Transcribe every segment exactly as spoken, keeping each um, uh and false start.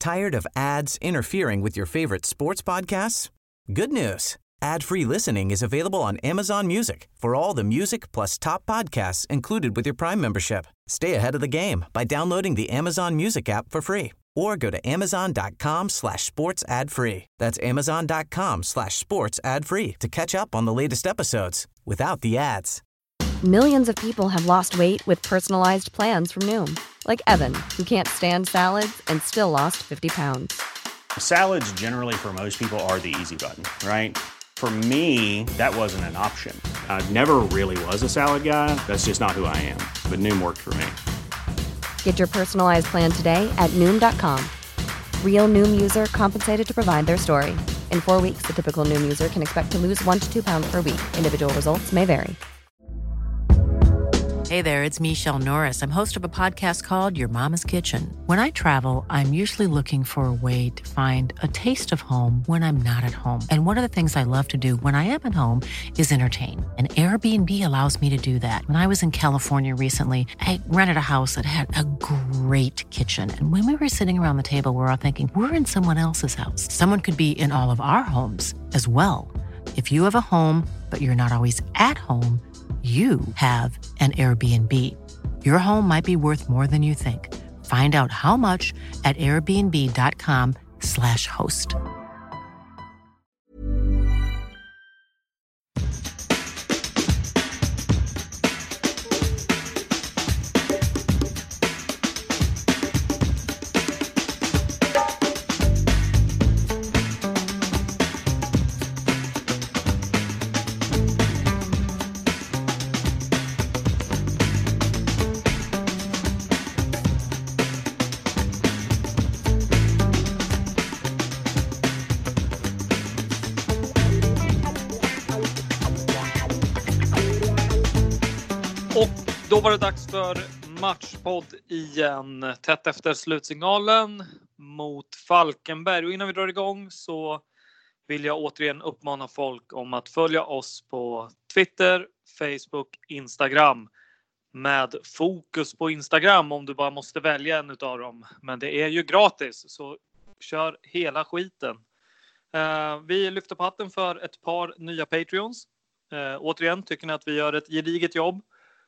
Tired of ads interfering with your favorite sports podcasts? Good news. Ad-free listening is available on Amazon Music for all the music plus top podcasts included with your Prime membership. Stay ahead of the game by downloading the Amazon Music app for free or go to amazon.com slash sports ad free. That's amazon.com slash sports ad free to catch up on the latest episodes without the ads. Millions of people have lost weight with personalized plans from Noom. Like Evan, who can't stand salads and still lost fifty pounds. Salads generally for most people are the easy button, right? For me, that wasn't an option. I never really was a salad guy. That's just not who I am. But Noom worked for me. Get your personalized plan today at Noom dot com. Real Noom user compensated to provide their story. In four weeks, the typical Noom user can expect to lose one to two pounds per week. Individual results may vary. Hey there, it's Michelle Norris. I'm host of a podcast called Your Mama's Kitchen. When I travel, I'm usually looking for a way to find a taste of home when I'm not at home. And one of the things I love to do when I am at home is entertain. And Airbnb allows me to do that. When I was in California recently, I rented a house that had a great kitchen. And when we were sitting around the table, we were all thinking, we're in someone else's house. Someone could be in all of our homes as well. If you have a home, but you're not always at home, you have an Airbnb. Your home might be worth more than you think. Find out how much at airbnb.com slash host. Då var det dags för matchpodd igen, tätt efter slutsignalen mot Falkenberg. Och innan vi drar igång så vill jag återigen uppmana folk om att följa oss på Twitter, Facebook, Instagram. Med fokus på Instagram om du bara måste välja en utav dem. Men det är ju gratis, så kör hela skiten. Uh, vi lyfter på hatten för ett par nya Patreons. Uh, återigen, tycker ni att vi gör ett gediget jobb?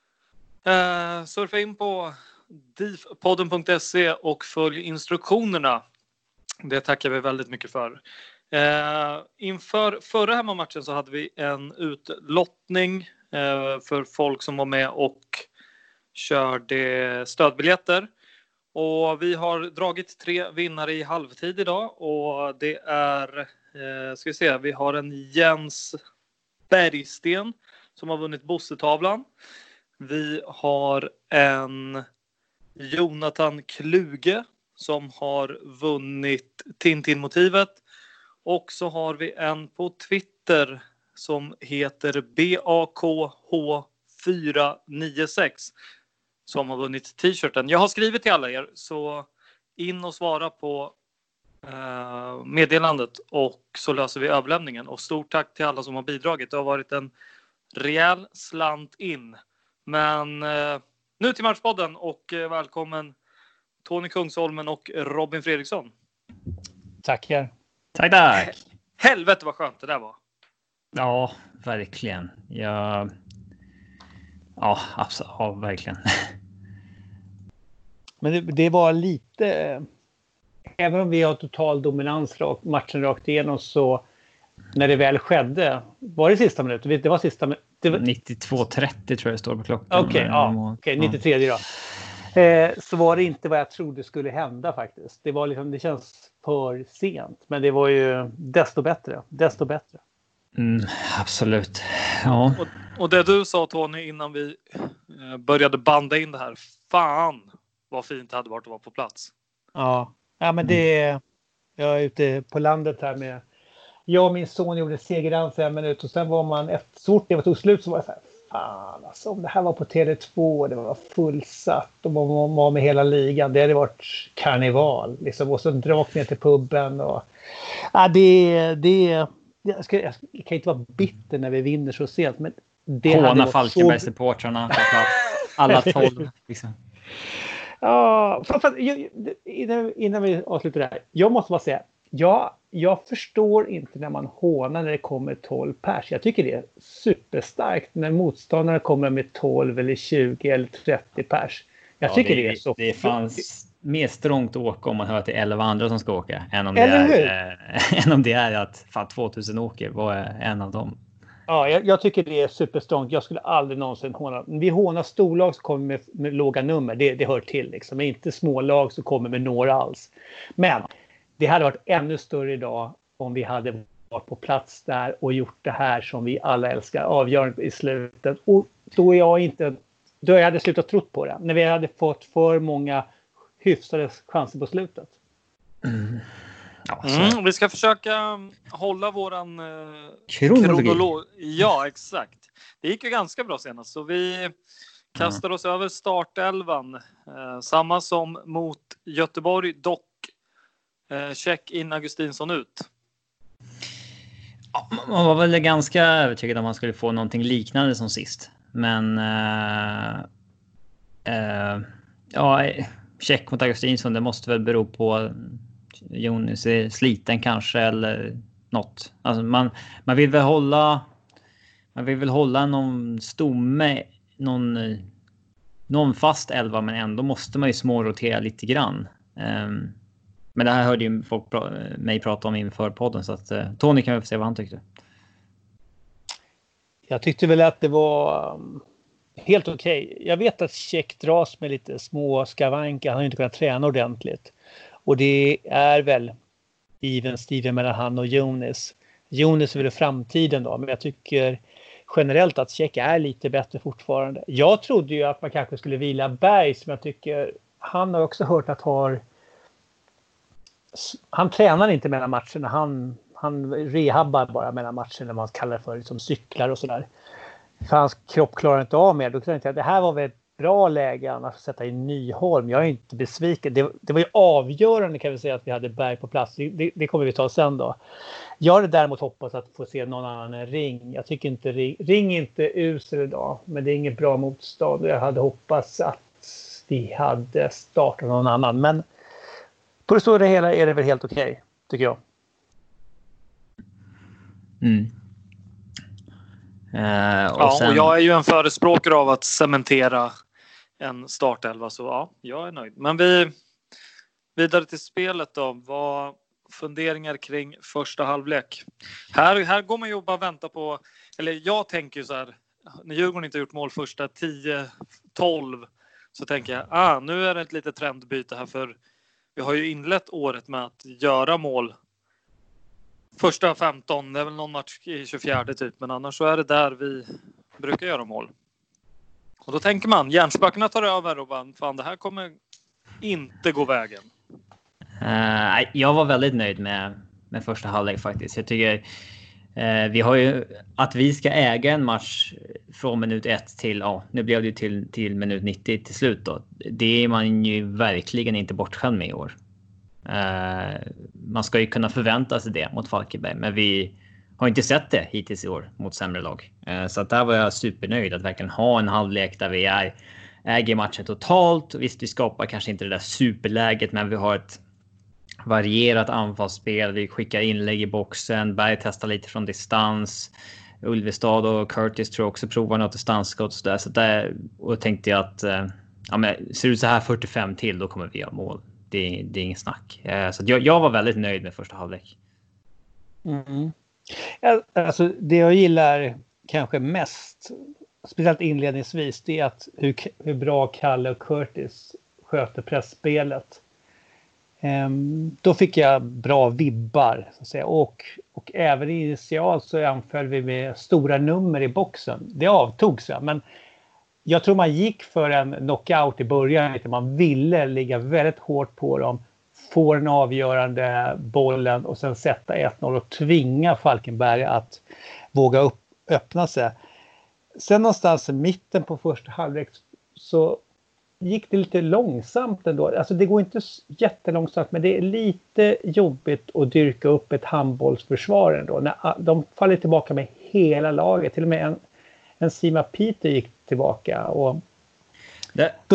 Uh, surfa in på difpodden punkt se och följ instruktionerna. Det tackar vi väldigt mycket för. Uh, inför förra hemmamatchen så hade vi en utlottning uh, för folk som var med och körde stödbiljetter. Och vi har dragit tre vinnare i halvtid idag. Och det är, uh, ska vi se, vi har en Jens Bergsten som har vunnit Bossetavlan. Vi har en Jonathan Kluge som har vunnit Tintin-motivet. Och så har vi en på Twitter som heter B A K H fyra nio sex som har vunnit t-shirten. Jag har skrivit till alla er, så in och svara på eh, meddelandet och så löser vi överlämningen. Och stort tack till alla som har bidragit. Det har varit en rejäl slant in. Men eh, nu till matchpodden och eh, välkommen Tony Kungsholmen och Robin Fredriksson. Tackar. Tack, tack. Helvete vad skönt det där var. Ja, verkligen. Jag... Ja, absolut. Ja, verkligen. Men det, det var lite... Även om vi har total dominans matchen rakt igenom, så när det väl skedde, var det sista minuten? Det var sista minuten. Var... nittiotvå trettio tror jag det står på klockan. Okej, okay, ja, okay, nittiotre då. Eh, så var det inte vad jag trodde skulle hända faktiskt. Det var liksom, det känns för sent. Men det var ju desto bättre. Desto bättre. Mm, absolut. Ja. Och, och det du sa, Tony, innan vi eh, började banda in det här. Fan vad fint det hade varit att vara på plats. Ja, ja men det är... Jag är ute på landet här med... Jag och min son gjorde segerans en minut och sen var man efter så fort det var tog slut så var det så här, fan alltså, om det här var på T V två, det var fullsatt och man var med hela ligan, det hade varit karneval liksom, och så drak ner till pubben och ja, det det jag, ska, jag kan inte vara bitter när vi vinner så sent, men det Håna Falkenberg-supportrarna så... alla tolv liksom. Ja, för, för, jag, innan, innan vi avslutar det här. Jag måste bara säga, ja, jag förstår inte när man hånar när det kommer tolv pers. Jag tycker det är superstarkt när motståndarna kommer med tolv eller tjugo eller trettio pers. Jag ja, tycker det, det är så... Det fanns mer strångt åka om man hör att det är elva andra som ska åka. Än om, det eller är, äh, än om det är att fan, tvåtusen åker var en av dem. Ja, jag, jag tycker det är superstrångt. Jag skulle aldrig någonsin håna. Vi hånar storlag som kommer med, med låga nummer. Det, det hör till liksom. Men inte smålag som kommer med några alls. Men det hade varit ännu större idag om vi hade varit på plats där och gjort det här som vi alla älskar. Avgörande i slutet. Och då är jag inte... Då jag hade slutat trott på det. När vi hade fått för många hyfsade chanser på slutet. Mm. Ja, mm, vi ska försöka hålla våran eh, kronologi. kronolog. Ja, exakt. Det gick ju ganska bra senast. Så vi kastar mm. oss över startelvan. Eh, samma som mot Göteborg. Dock eh, check in Augustinsson ut. Ja, man var väl ganska övertygad om man skulle få någonting liknande som sist. Men uh, uh, ja, check mot Augustinsson, det måste väl bero på Jonas är sliten kanske eller något. Alltså man, man vill väl hålla man vill väl hålla någon stomme, någon, någon fast elva, men ändå måste man ju smårotera lite grann. Um, men det här hörde ju folk pra- mig prata om inför podden, så att uh, Tony kan vi få se vad han tyckte. Jag tyckte väl att det var um, helt okej. Okay. Jag vet att Check dras med lite små skavanker. Han har inte kunnat träna ordentligt. Och det är väl even Steven mellan han och Jonas. Jonas är väl framtiden då. Men jag tycker generellt att Check är lite bättre fortfarande. Jag trodde ju att man kanske skulle vila Berg, som jag tycker han har också hört att har... Han tränar inte mellan matcherna. Han... Han rehabbar bara mellan matcherna, när man kallar det för liksom cyklar och sådär. För hans kropp klarar inte av mer. Då tänkte jag att det här var väl ett bra läge annars att sätta in Nyholm. Jag är inte besviken. Det, det var ju avgörande, kan vi säga, att vi hade Berg på plats. Det, det kommer vi ta sen då. Jag hade däremot hoppats att få se någon annan än Ring. Jag tycker inte Ring, Ring är inte usel idag, men det är inget bra motstånd. Jag hade hoppats att vi hade startat någon annan. Men på det stora hela är det väl helt okej, okay, tycker jag. Mm. Uh, och, ja, sen... och jag är ju en förespråkare av att cementera en startelva, så ja, jag är nöjd. Men vi vidare till spelet då. Vad funderingar kring första halvlek? Här, här går man ju bara vänta på, eller jag tänker ju så här, när Djurgården inte har gjort mål första tio tolv, så tänker jag, ah, nu är det ett litet trendbyte här, för vi har ju inlett året med att göra mål första femton, det är väl någon match i tjugofjärde typ, men annars så är det där vi brukar göra mål. Och då tänker man, hjärnspökena tar över och bara, fan, det här kommer inte gå vägen. Uh, jag var väldigt nöjd med, med första halvlek faktiskt. Jag tycker uh, vi har ju att vi ska äga en match från minut ett till, ja, nu blev det ju till, till minut nittio till slut då. Det är man ju verkligen inte bortskämd med i år. Uh, man ska ju kunna förvänta sig det mot Falkenberg, men vi har inte sett det hittills i år mot sämre lag. Uh, så att där var jag supernöjd att verkligen ha en halvlek där vi är, äger matchen totalt. Visst, vi skapar kanske inte det där superläget, men vi har ett varierat anfallsspel. Vi skickar inlägg i boxen. Berg testar lite från distans. Ulvestad och Curtis tror jag också provar något distansskott. Så där. Så där, och tänkte jag att uh, ja, men, ser det ut så här fyrtiofem till, då kommer vi ha mål. Det, det är ingen snack. Så jag, jag var väldigt nöjd med första halvlek. Mm. Alltså, det jag gillar kanske mest, speciellt inledningsvis, det är att hur, hur bra Kalle och Curtis sköter pressspelet. Um, då fick jag bra vibbar, så att säga. Och, och även initialt så anföll vi med stora nummer i boxen. Det avtog sig, men jag tror man gick för en knockout i början. Man ville ligga väldigt hårt på dem. Få den avgörande bollen och sen sätta ett noll och tvinga Falkenberg att våga upp, öppna sig. Sen någonstans i mitten på första halvlek så gick det lite långsamt ändå. Alltså det går inte jättelångsamt, men det är lite jobbigt att dyrka upp ett handbollsförsvar ändå. När de faller tillbaka med hela laget. Till och med en, en Sima Peter gick tillbaka. Och det... då, då,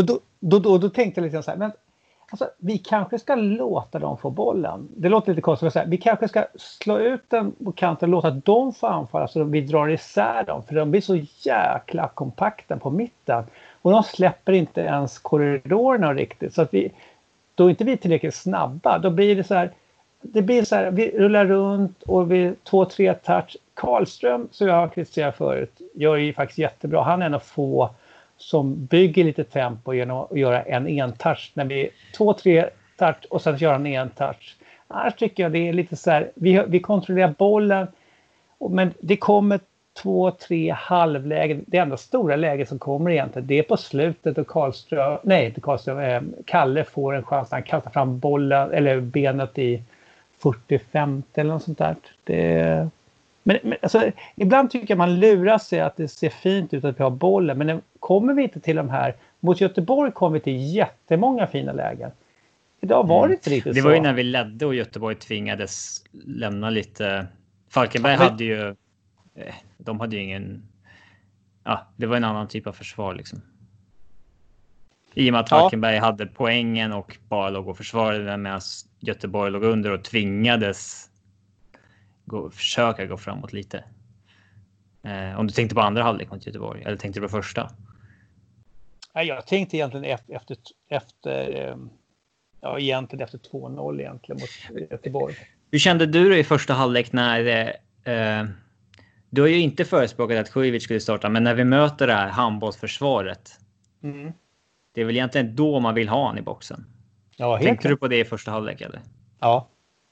då, då, då tänkte jag liksom så här, men alltså, vi kanske ska låta dem få bollen. Det låter lite konstigt att säga. Vi kanske ska slå ut den på kanten och låta dem få anfalla så vi drar isär dem. För de blir så jäkla kompakta på mitten. Och de släpper inte ens korridorerna riktigt. Så att vi, då är inte vi tillräckligt snabba. Då blir det så här, det blir så här, vi rullar runt och vi två, tre touch. Karlström, som jag har kritiserat förut, gör ju faktiskt jättebra. Han är en av få som bygger lite tempo genom att göra en en-touch. När vi två, tre touch och sen göra en en-touch. Annars tycker jag det är lite så här, vi, vi kontrollerar bollen, men det kommer två, tre halvlägen. Det enda stora läget som kommer egentligen, det är på slutet och Karlström, nej inte Karlström, eh, Kalle får en chans när han kastar fram bollen, eller benet i fyrtio femtio eller något sånt där. Det, men, men alltså, ibland tycker jag man lurar sig att det ser fint ut att vi har bollen, men kommer vi inte till de här, mot Göteborg kom vi till jättemånga fina lägen. Idag var det inte riktigt mm. Det så. var ju när vi ledde och Göteborg tvingades lämna lite. Falkenberg ja, men... hade ju de hade ju ingen, ja, det var en annan typ av försvar liksom. I och med att Falkenberg ja. hade poängen och bara låg och försvarade medan Göteborg låg under och tvingades gå, försöka gå framåt lite. Eh, om du tänkte på andra halvlek mot Göteborg, eller tänkte du på första? Nej, jag tänkte egentligen efter, efter, efter ja, egentligen efter två noll egentligen mot Göteborg. Hur kände du det i första halvlek när eh, du har ju inte förespråkat att Kujovic skulle starta, men när vi möter det här handbollsförsvaret, mm. det är väl egentligen då man vill ha han i boxen. Ja, tänkte du på det i första halvlek eller? Ja.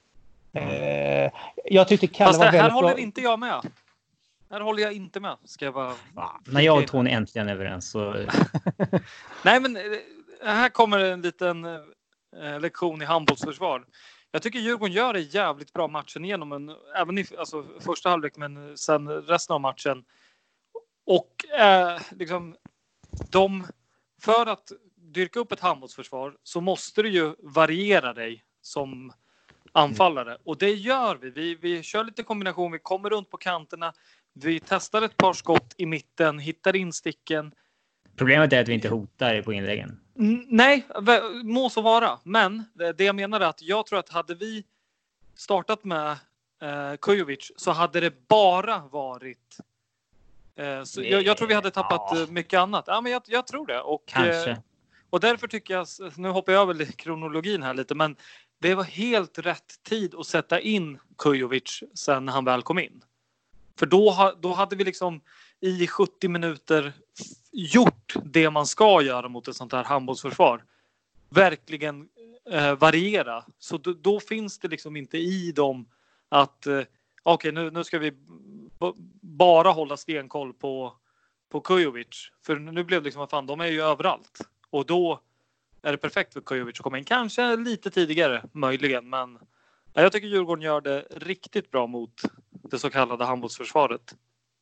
Mm. Eh, jag tyckte Kalle Fast var här väldigt håller bra. inte jag med. Här håller jag inte med. Ska jag bara... Ja, när jag och Tony äntligen är överens så... Nej, men här kommer en liten eh, lektion i handbollsförsvar. Jag tycker Djurgården gör det jävligt bra matchen igenom. En, även i alltså, första halvlek, men sen resten av matchen. Och eh, liksom, de, för att dyrka upp ett handbollsförsvar så måste du ju variera dig som anfallare. Mm. Och det gör vi. vi. Vi kör lite kombination, vi kommer runt på kanterna. Vi testar ett par skott i mitten, hittar insticken. Problemet är att vi inte hotar på inläggen. Mm, nej, må så vara. Men det jag menar är att jag tror att hade vi startat med eh, Kujovic så hade det bara varit... Eh, så jag, jag tror vi hade tappat ja. mycket annat. Ja, men jag, jag tror det. Och, Kanske. Eh, och därför tycker jag... Nu hoppar jag över kronologin här lite, men det var helt rätt tid att sätta in Kujovic sen han väl kom in. För då, då hade vi liksom i sjuttio minuter gjort det man ska göra mot ett sånt här handbollsförsvar. Verkligen eh, variera. Så då, då finns det liksom inte i dem att eh, okej, okay, nu, nu ska vi b- bara hålla stenkoll på, på Kujovic. För nu blev det liksom, vad fan, de är ju överallt. Och då är det perfekt för Kujovic att komma in. Kanske lite tidigare, möjligen. Men ja, jag tycker Djurgården gör det riktigt bra mot det så kallade handbollsförsvaret.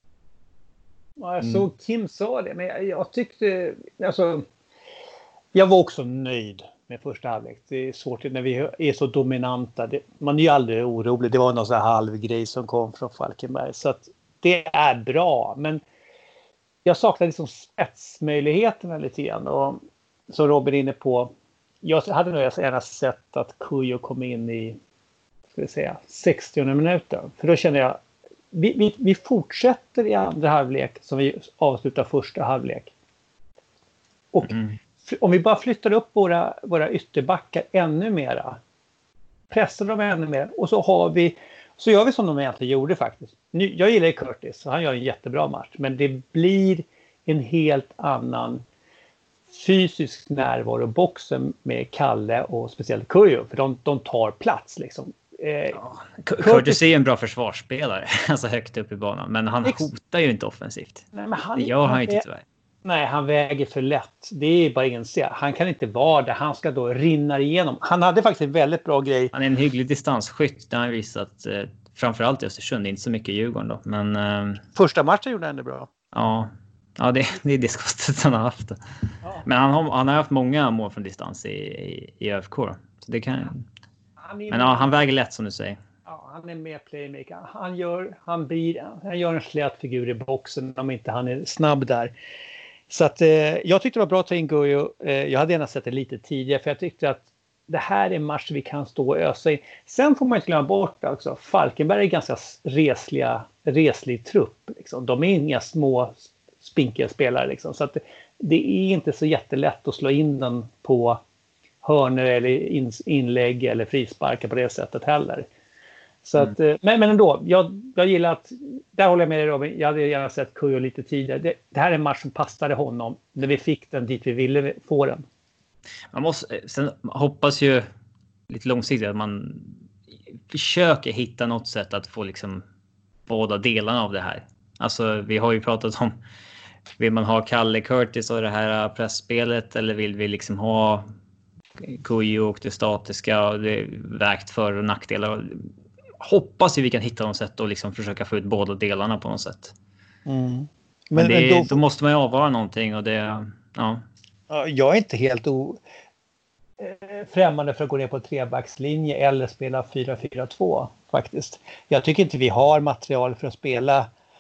Ja, jag såg Kim sa det, men jag, jag tyckte, alltså, jag var också nöjd med första halvlek. Det är svårt när vi är så dominanta. Det, man är ju aldrig orolig. Det var någon sån här halvgrej som kom från Falkenberg. Så att det är bra, men jag saknar liksom spetsmöjligheterna lite grann. Och som Robin är inne på, jag hade nog gärna sett att Kujo kom in i, ska vi säga, sextionde minuten. För då känner jag, vi, vi, vi fortsätter i andra halvlek som vi avslutar första halvlek. Och mm. om vi bara flyttar upp våra, våra ytterbackar ännu mera, pressar dem ännu mer, och så har vi, så gör vi som de egentligen gjorde faktiskt. Nu, jag gillar Curtis, så han gör en jättebra match, men det blir en helt annan fysisk närvaro i boxen med Kalle och speciellt Kujo, för de, de tar plats liksom. Eh, ja, Curtis är ju en bra försvarsspelare, alltså högt upp i banan, men han ex- hotar ju inte offensivt. Nej, men han, det gör han, han ju inte tyvärr. Nej, han väger för lätt. Det är bara inse. Han kan inte vara där. Han ska då rinna igenom. Han hade faktiskt en väldigt bra grej. Han är en hygglig distansskytt. Det har han visat eh, framförallt i Östersund. Inte så mycket i Djurgården då. Men, eh, första matchen gjorde han det bra. Ja, ja det, det är det skottet han har haft. Ja. Men han har, han har haft många mål från distans i, i, i ÖFK. Så det kan, men ja, han väger lätt som du säger. Ja, han är med playmaker. Han gör, han blir, han gör en slät figur i boxen om inte han är snabb där. Så att, eh, jag tyckte det var bra att ta in Gujo. Eh, jag hade gärna sett det lite tidigare för jag tyckte att det här är en match vi kan stå och ösa i. Sen får man inte glömma bort också. Falkenberg är ganska resliga, reslig trupp. Liksom. De är inga små spinkiga spelare. Liksom. Så att det, det är inte så jättelätt att slå in den på hörnor eller in, inlägg eller frisparkar på det sättet heller. Så Mm. att, men, men ändå, jag, jag gillar att, där håller jag med dig Robin, jag hade gärna sett Kujo lite tidigare. Det, det här är en match som passade honom när vi fick den dit vi ville få den. Man måste, sen hoppas ju lite långsiktigt att man försöker hitta något sätt att få liksom båda delarna av det här. Alltså vi har ju pratat om, vill man ha Kalle Curtis och det här pressspelet eller vill vi liksom ha Kujo och det statiska och det vägt för- och nackdelar. Hoppas vi kan hitta något sätt och liksom försöka få ut båda delarna på något sätt. Mm. Men, Men, det, men då, då måste man ju avvara någonting och det, ja. jag är inte helt o, eh, främmande för att gå ner på trebackslinje eller spela fyra fyra två faktiskt. Jag tycker inte vi har material för att spela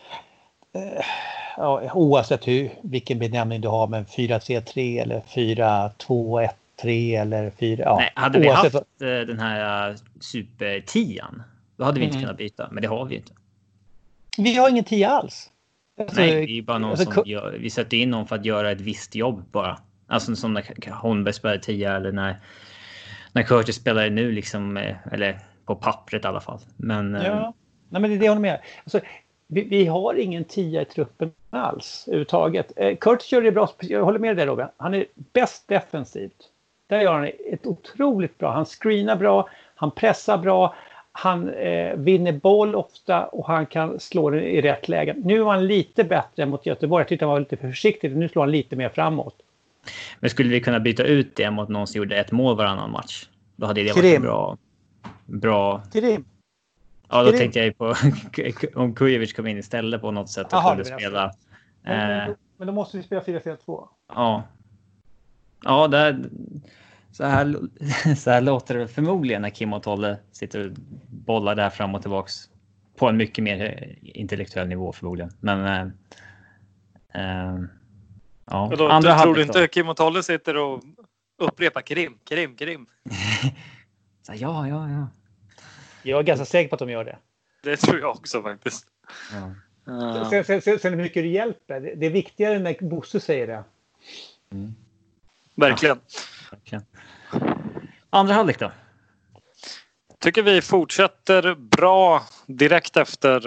eh, ja, oavsett hur, vilken benämning du har med fyra tre tre eller fyra två ett tre eller fyra. Ja, Nej, hade vi oavsett haft vad... den här supertian då hade vi inte Mm. kunnat byta, men det har vi inte. Vi har ingen tia alls. Alltså, Nej, det är bara någon alltså, som gör, vi sätter in någon för att göra ett visst jobb bara. Alltså som när Holmberg spelar tia eller när, när Curtis spelar nu liksom, eller på pappret i alla fall. Men, ja, nej, men det är det jag håller med. Alltså, vi, vi har ingen tia i truppen alls överhuvudtaget. Eh, Curtis gör det bra, jag håller med dig Robin. Han är bäst defensivt. Där gör han ett otroligt bra. Han screenar bra, han pressar bra. Han eh, vinner boll ofta och han kan slå den i rätt läge. Nu var han lite bättre mot Göteborg. Jag tyckte han var lite för försiktig. Nu slår han lite mer framåt. Men skulle vi kunna byta ut det mot någon som gjorde ett mål varannan match? Då hade det varit Krim. en bra... bra... Krim. Ja, då Krim. tänkte jag ju på om Kujovic kom in istället på något sätt och Aha, kunde men spela. Men, Eh, men, men då måste vi spela fyra fyra två. ja. Ja, där... Så här, så här låter det förmodligen när Kim och Tolle sitter och bollar där fram och tillbaks på en mycket mer intellektuell nivå förmodligen. Men äh, äh, ja. Då, andra du, tror du halvlek inte Kim och Tolle sitter och upprepar Krim, Krim, Krim? så, ja, ja, ja. Jag är ganska säker på att de gör det. Det tror jag också faktiskt. ja. Uh, Sen, sen, sen, sen hur mycket det hjälper. Det, det är viktigare när Bosse säger det. Mm. verkligen. Verkligen. Andra halvlek då? Tycker vi fortsätter bra direkt efter.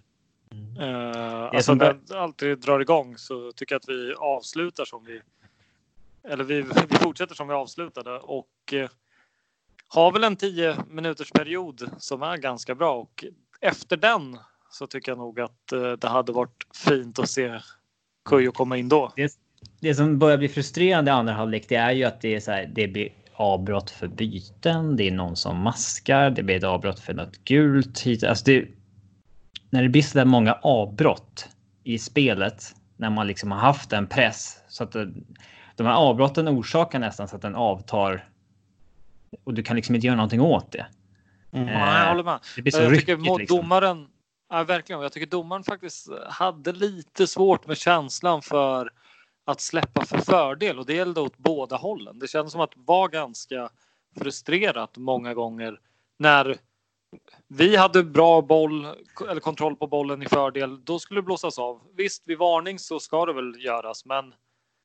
Uh, alltså som när det alltid drar igång så tycker jag att vi avslutar som vi. Eller vi, vi fortsätter som vi avslutade och uh, har väl en tio minuters period som är ganska bra och efter den så tycker jag nog att uh, det hade varit fint att se Kujo komma in då. Det, det som börjar bli frustrerande i andra halvlek det är ju att det är så här, det blir avbrott för byten, det är någon som maskar, det blir ett avbrott för något gult hit. Alltså det, när det blir så där många avbrott i spelet när man liksom har haft en press så att det, de här avbrotten orsakar nästan så att den avtar och du kan liksom inte göra någonting åt det. Mm. Ja, jag håller med. Det blir så jag ryckigt tycker mot liksom. domaren, ja, verkligen. Jag tycker domaren faktiskt hade lite svårt med känslan för att släppa för fördel och det gällde åt båda hållen. Det kändes som att vara ganska frustrerat många gånger när vi hade bra boll eller kontroll på bollen i fördel. Då skulle det blåsas av. Visst, vid varning så ska det väl göras, men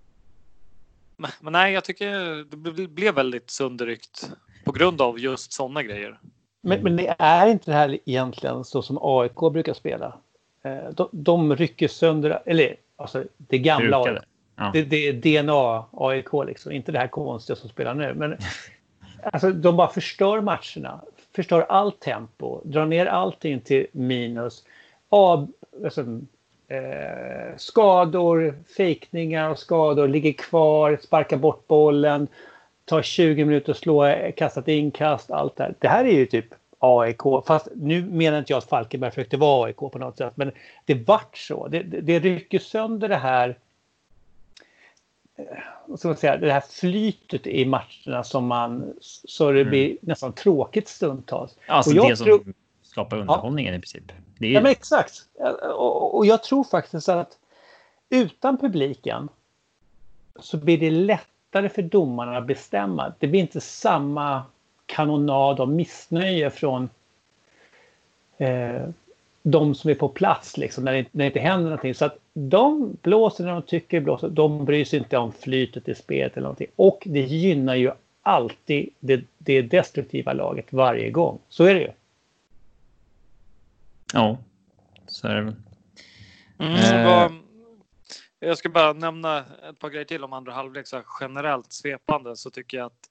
men, men nej, jag tycker det blev väldigt sönderryckt på grund av just sådana grejer. Men, men det är inte det här egentligen så som A I K brukar spela. Eh, De, de rycker sönder, eller alltså det gamla A I K. Ja. Det, det är D N A A I K liksom, inte det här konstiga som spelar nu. Men alltså, de bara förstör matcherna, förstör allt tempo, drar ner allting till minus. Av, alltså, eh, skador, fejkningar och skador, ligger kvar, sparkar bort bollen, tar tjugo minuter att slå, kastat inkast, allt det här. Det här är ju typ A I K, fast nu menar inte jag att Falkenberg försökte vara A I K på något sätt, men det vart så. Det, det, det rycker sönder det här vad ska man säga, det här flytet i matcherna som man så det blir mm. nästan tråkigt stundtals. Alltså och jag det som tror, skapar underhållningen ja. I princip. Det är... Ja men exakt. Och, och jag tror faktiskt att utan publiken så blir det lättare för domarna att bestämma. Det blir inte samma kanonad av missnöje från eh, de som är på plats liksom, när, det, när det inte händer någonting. Så att de blåser när de tycker blåser. De bryr sig inte om flytet i spelet eller någonting. Och det gynnar ju alltid det, det destruktiva laget varje gång. Så är det ju. Ja, så är det. Mm, eh. vad, jag ska bara nämna ett par grejer till om andra halvlek. Så generellt svepande så tycker jag att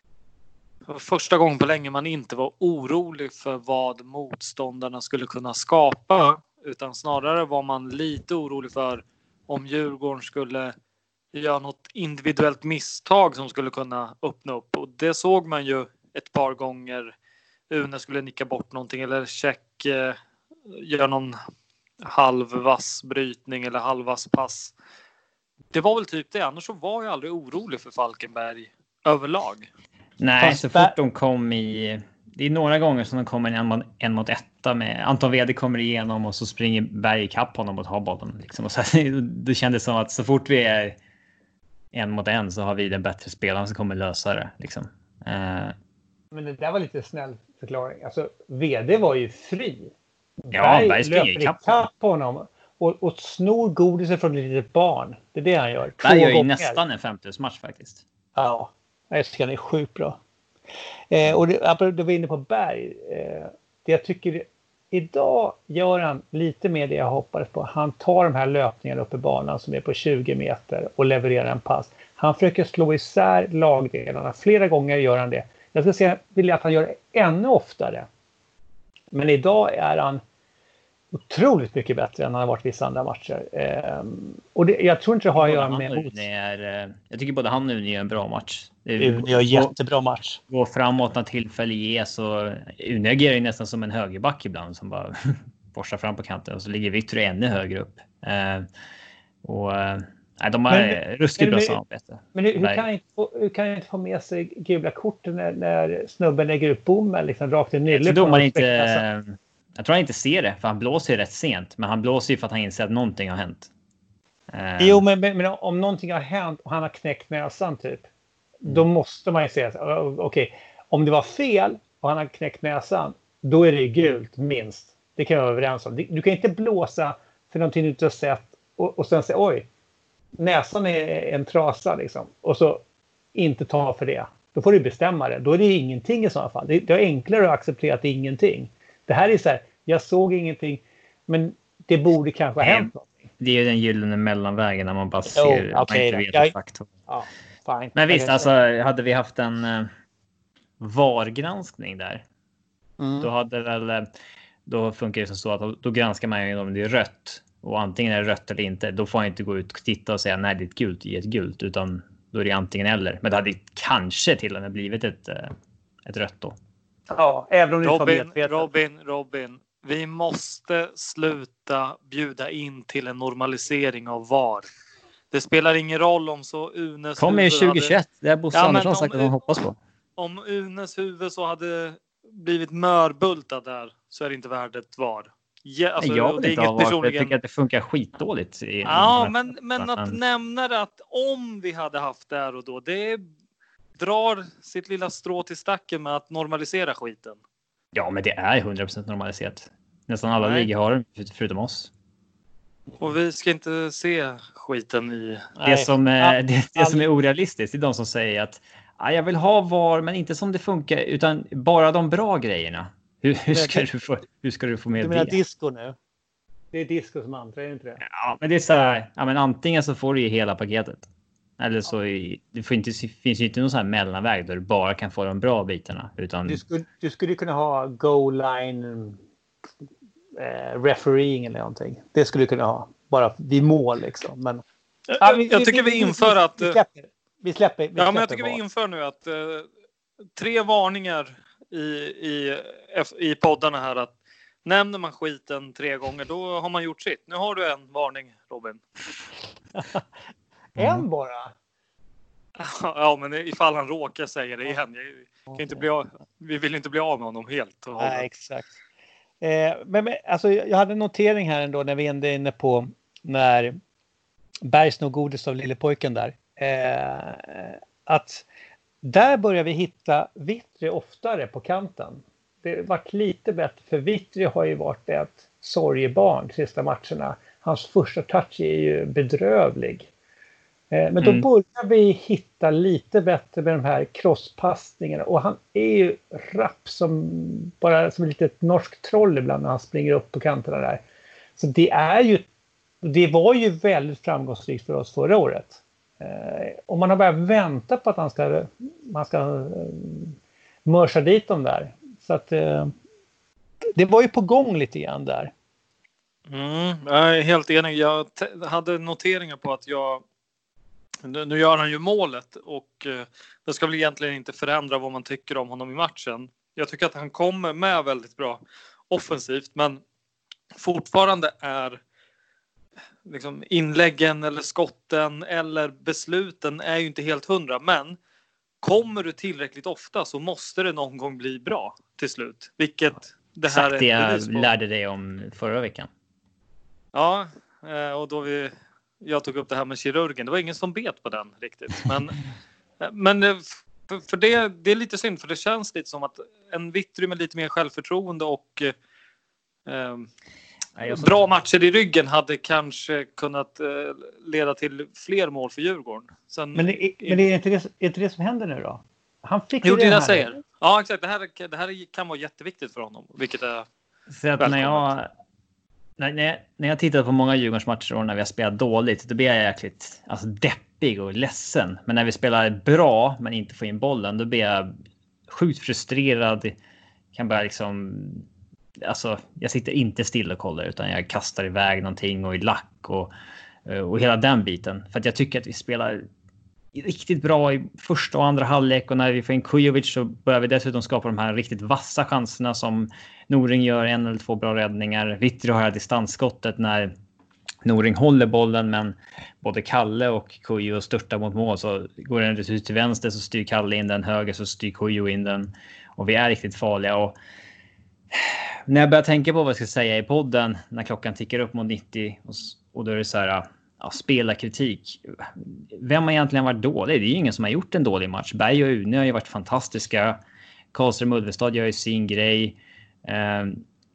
första gången på länge man inte var orolig för vad motståndarna skulle kunna skapa, utan snarare var man lite orolig för om Djurgården skulle göra något individuellt misstag som skulle kunna öppna upp. Och det såg man ju ett par gånger. Une skulle nicka bort någonting eller check eh, göra någon halvvass brytning eller halvvass pass. Det var väl typ det. Annars så var jag aldrig orolig för Falkenberg överlag. Nej, Fast så fort de kom i... Det är några gånger som de kommer en mot, en mot etta med... Anton Wede kommer igenom och så springer Berg ikapp honom och tar bollen. Liksom. Och så, det kändes som att så fort vi är en mot en så har vi den bättre spelaren som kommer lösa det. Liksom. Uh, Men det där var lite snäll förklaring. Alltså, Wede var ju fri. Ja, Berg Berg springer ikapp på honom och, och snor godiset från ett litet barn. Det är det han gör. Berg gör ju nästan en femtioårsmatch faktiskt. Ja, jag tycker han är sjukt bra. Eh, och det, du var inne på Berg. Eh, det jag tycker idag gör han lite mer det jag hoppades på. Han tar de här löpningarna upp i banan som är på tjugo meter och levererar en pass. Han försöker slå isär lagdelarna. Flera gånger gör han det. Jag ska säga, vill att han gör det ännu oftare. Men idag är han otroligt mycket bättre än han har varit vissa andra matcher. Ehm, och det, jag tror inte det har att göra med mot. Är, jag tycker både han och Une gör en bra match. Une gör jättebra match. Gå framåt när tillfälle ges och Une agerar ju nästan som en högerback ibland som bara borstar fram på kanten och så ligger Victor ännu högre upp. Ehm, och nej, de har men, ruskigt bra samarbete. Men hur, hur, kan jag inte få, hur kan jag inte få med sig gula korten när, när snubben lägger upp bommen liksom rakt i nyllet? Jag tror man inte... Jag tror han inte ser det, för han blåser ju rätt sent. Men han blåser ju för att han inser att någonting har hänt. Jo, men, men, men om någonting har hänt och han har knäckt näsan typ. Mm. Då måste man ju säga, okej, okay, om det var fel och han har knäckt näsan, då är det gult minst. Det kan jag vara överens om. Du kan inte blåsa för någonting du inte har sett och, och sen säga, oj, näsan är en trasa liksom. Och så inte ta för det. Då får du bestämma det. Då är det ingenting i sådana fall. Det, det är enklare att acceptera att det är ingenting. Det här är så här, jag såg ingenting, men det borde kanske ha hänt någonting. Det är ju den gyllene mellanvägen när man bara ser, oh, okay, man inte vet jag, faktor. ja, fine. Men visst, alltså hade vi haft en uh, V A R-granskning där, mm. då hade väl, då funkar det som så att då, då granskar man ju om det är rött. Och antingen är det rött eller inte, då får man inte gå ut och titta och säga nej, det är ett gult, ge ett gult, utan då är det antingen eller. Men det hade kanske till och med blivit ett, ett rött då. Ja, även om Robin, Robin, Robin, vi måste sluta bjuda in till en normalisering av V A R. Det spelar ingen roll om så Unes kommer ju tjugohundratjugoett, hade... det är Bosse ja, Andersson sagt att de hoppas på. Om Unes huvud så hade blivit mörbultad där, så är det inte värdet V A R. Ja, alltså, jag vet det är inte inget av varför personligen... jag tycker att det funkar skitdåligt. I, ja, men, men att nämna det att om vi hade haft där och då, det drar sitt lilla strå till stacken med att normalisera skiten. Ja, men det är hundra procent normaliserat. Nästan alla ligor har det, förutom oss. Och vi ska inte se skiten i... Det som, är, det, det som är orealistiskt är de som säger att ja, jag vill ha V A R, men inte som det funkar, utan bara de bra grejerna. Hur, hur, ska, du få, hur ska du få med det? Du menar disco nu? Det är disco som antar, är det inte det? Ja, men det är så här, ja, men antingen så får du ju hela paketet. Eller så är, det får inte, finns ju inte någon sån här mellanväg där du bara kan få de bra bitarna. Utan... Du, skulle, du skulle kunna ha goal-line eh, refereeing eller någonting. Det skulle du kunna ha. Bara vid mål liksom. Men, ja, vi, jag tycker vi, vi inför vi, att... Vi släpper. Vi släpper, vi ja, släpper men jag tycker var. vi inför nu att uh, tre varningar i, i, i poddarna här att nämner man skiten tre gånger, då har man gjort sitt. Nu har du en varning, Robin. En bara? Ja, men ifall han råkar säga det igen. Jag kan inte bli av, vi vill inte bli av med honom helt. Nej, exakt. Eh, men, men alltså, jag hade en notering här ändå när vi är inne på när Berg snor godis av lillepojken där. Eh, att där börjar vi hitta Vittry oftare på kanten. Det har varit lite bättre, för Vittry har ju varit ett sorgebarn de sista matcherna. Hans första touch är ju bedrövlig. Eh, men då Mm. börjar vi hitta lite bättre med de här crosspassningarna. Och han är ju rapp som bara som ett litet norsk troll ibland när han springer upp på kanterna där. Så det är ju, det var ju väldigt framgångsrikt för oss förra året. Eh, och man har börjat vänta på att han ska, man ska eh, mörsa dit dem där. Så att eh, det var ju på gång lite grann där. Mm, jag är helt enig. Jag te- hade noteringar på att jag... Nu, nu gör han ju målet och eh, det ska väl egentligen inte förändra vad man tycker om honom i matchen. Jag tycker att han kommer med väldigt bra offensivt, men fortfarande är liksom inläggen eller skotten eller besluten är ju inte helt hundra. Men kommer du tillräckligt ofta så måste det någon gång bli bra till slut. Vilket det här Exakt det är ett jag bevis på. lärde dig om förra veckan. Ja, eh, och då vi, jag tog upp det här med kirurgen. Det var ingen som bet på den riktigt. Men, men eh, för, för det, det är lite synd, för det känns lite som att en Vittry med lite mer självförtroende och eh, Nej, jag så- bra matcher i ryggen hade kanske kunnat eh, leda till fler mål för Djurgården. Sen, Men, det, men det är, inte det, är inte det som händer nu då? Han fick jo, ju det är det här. jag säger. Ja, exakt. Det här, det här kan vara jätteviktigt för honom. Vilket är... Så att när jag, när, när jag när jag tittar på många Djurgårdsmatcher och när vi har spelat dåligt, då blir jag jäkligt alltså, deppig och ledsen. Men när vi spelar bra men inte får in bollen, då blir jag sjukt frustrerad. Kan bara liksom, alltså, jag sitter inte still och kollar, utan jag kastar iväg någonting och i lack och, och hela den biten. För att jag tycker att vi spelar riktigt bra i första och andra halvlek, och när vi får in Kujovic så börjar vi dessutom skapa de här riktigt vassa chanserna som Noring gör en eller två bra räddningar. Vittry har distansskottet när Noring håller bollen, men både Kalle och Kujo störtar mot mål, så går den ut till vänster så styr Kalle in den, höger så styr Kujo in den, och vi är riktigt farliga. Och när jag börjar tänka på vad jag ska säga i podden när klockan tickar upp mot nittio och, och då är det så här, ja, spelarkritik. Vem har egentligen varit dålig? Det är ju ingen som har gjort en dålig match. Berg och Une har ju varit fantastiska. Karlström och Ulvestad gör ju sin grej. Eh,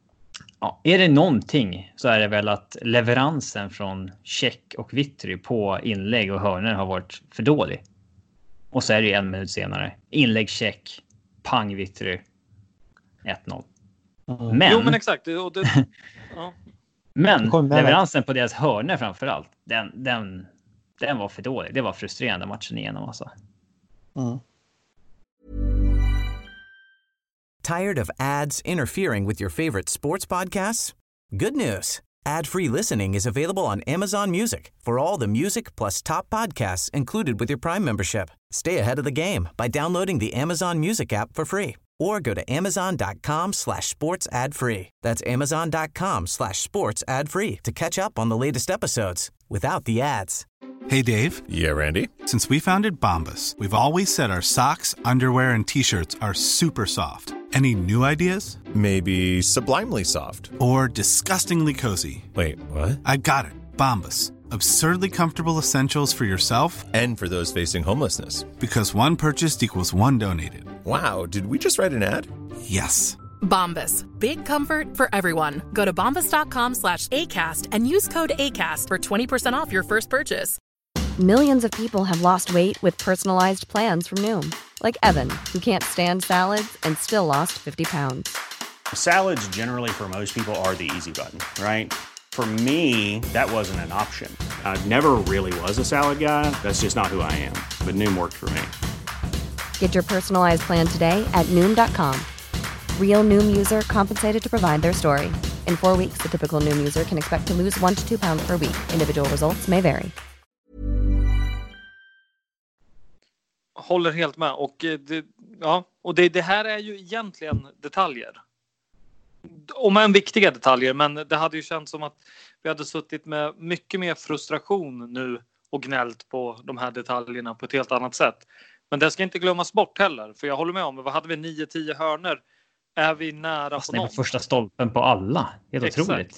ja, är det någonting så är det väl att leveransen från Check och Vittry på inlägg och hörnor har varit för dålig. Och så är det ju en minut senare. Inlägg Check, pang Vittry, ett noll. Mm. Men, Jo, men exakt. Och det, ja. men Kom med. leveransen på deras hörnor framförallt, den, den, den var för dålig. Det var frustrerande matchen igenom alltså. Mm. Tired of ads interfering with your favorite sports podcasts? Good news. Ad-free listening is available on Amazon Music for all the music plus top podcasts included with your Prime membership. Stay ahead of the game by downloading the Amazon Music app for free or go to amazon.com slash sports ad free. That's amazon.com slash sports ad free to catch up on the latest episodes without the ads. Hey, Dave. Yeah, Randy. Since we founded Bombas, we've always said our socks, underwear, and T-shirts are super soft. Any new ideas? Maybe sublimely soft. Or disgustingly cozy? Wait, what? I got it. Bombas. Absurdly comfortable essentials for yourself And for those facing homelessness. because one purchased equals one donated. Wow, did we just write an ad? Yes. Bombas. Big comfort for everyone. Go to bombas.com slash ACAST and use code ACAST for twenty percent off your first purchase. Millions of people have lost weight with personalized plans from Noom, like Evan, who can't stand salads and still lost fifty pounds. Salads generally for most people are the easy button, right? For me, that wasn't an option. I never really was a salad guy. That's just not who I am. But Noom worked for me. Get your personalized plan today at Noom dot com. Real Noom user compensated to provide their story. In four weeks, the typical Noom user can expect to lose one to two pounds per week. Individual results may vary. Håller helt med. Och, eh, det, ja, och det, det här är ju egentligen detaljer. Om än viktiga detaljer, men det hade ju känts som att vi hade suttit med mycket mer frustration nu och gnällt på de här detaljerna på ett helt annat sätt. Men det ska inte glömmas bort heller, för jag håller med om, vad hade vi, nio tio hörnor? Är vi nära Fast på det var någon? första stolpen på alla. Helt Exakt. otroligt.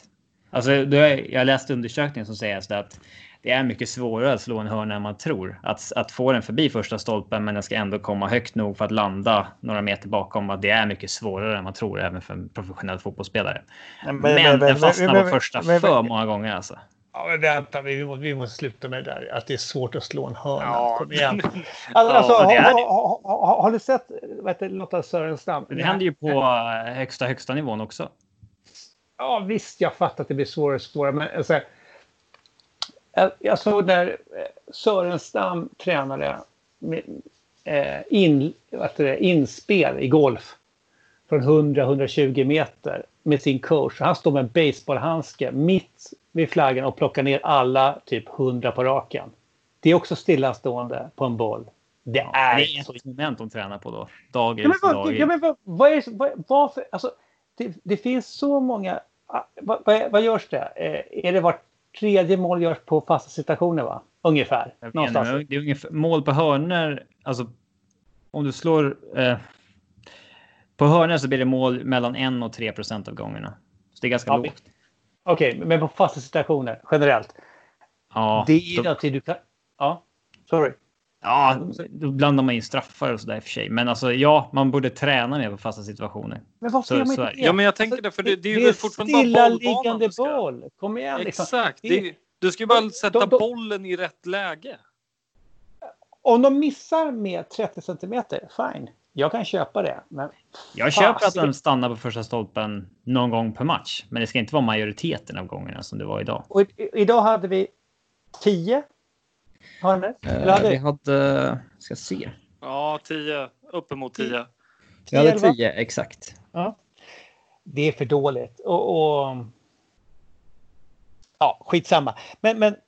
Alltså, jag läste undersökningen som säger så att det är mycket svårare att slå en hörna än man tror. Att, att få den förbi första stolpen, men den ska ändå komma högt nog för att landa några meter bakom. Att det är mycket svårare än man tror, även för en professionell fotbollsspelare. Men, men, men den fastnar men, på första men, för många gånger alltså. Ja, men vänta, vi, måste, vi måste sluta med det där. Att det är svårt att slå en hörna. Ja. Kom igen. Alltså, alltså, ja, har, har, har, har du sett vet du, Lotta Sörenstam? Det händer ju på högsta, högsta nivån också. Ja, visst, jag fattar att det blir svårare och svårare. Men alltså, jag, jag såg när Sörenstam tränade med, eh, in, vad heter det, inspel i golf från hundra till hundratjugo meter med sin coach. Han står med en baseballhandske mitt vid flaggan och plockar ner alla typ hundra på raken. Det är också stillastående på en boll. Det ja, är, det är ett moment de tränar på då. Dag ja, men, dag ja, men vad, vad är vad, vad för, alltså, det, det finns så många. Vad, vad, vad görs det? Eh, är det vart tredje mål görs på fasta situationer, va? Ungefär. Någonstans. Menar, det är ungefär mål på hörnor. Alltså om du slår eh, på hörnor så blir det mål mellan en och tre procent av gångerna. Så det är ganska ja, lågt. Okej, okay, men på fasta situationer generellt. Ja. Det är då... något du kan. Ja. Sorry. Ja, då blandar man in straffar och så där i och för sig. Men alltså, ja, man borde träna mer på fasta situationer. Men varför gör man inte det? Ja, men jag tänker alltså, det, för det, det är ju det är fortfarande bara stillaliggande boll. Kom igen. Liksom. Exakt. Det, du ska ju bara sätta de, de, bollen i rätt läge. Om de missar med trettio centimeter, fine. Jag kan köpa det. Men jag köper att de stannar på första stolpen någon gång per match. Men det ska inte vara majoriteten av gångerna som det var idag. Och i, idag hade vi tio. Hörner? Uh, hade... Vi hade, ska se. Ja, tio. Uppemot tio. Vi hade tio, exakt. Ja. Det är för dåligt. Och, och... Ja, skitsamma. Men, men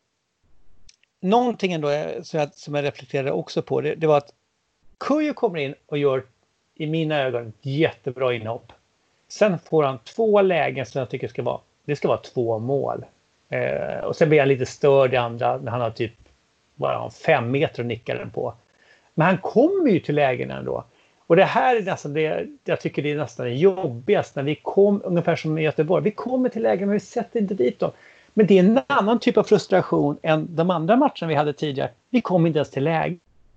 någonting ändå som jag, som jag reflekterade också på. Det, det var att Kujo kommer in och gör i mina ögon ett jättebra inhopp. Sen får han två lägen som jag tycker ska vara. Det ska vara två mål. Eh, och sen blir han lite störd i andra när han har typ bara fem meter och nickar den på. Men han kommer ju till lägen ändå. Och det här är nästan det jag tycker det är nästan det jobbigaste när vi kom, ungefär som i Göteborg. Vi kommer till lägen men vi sätter inte dit dem. Men det är en annan typ av frustration än de andra matcherna vi hade tidigare. Vi kom inte ens till lägen.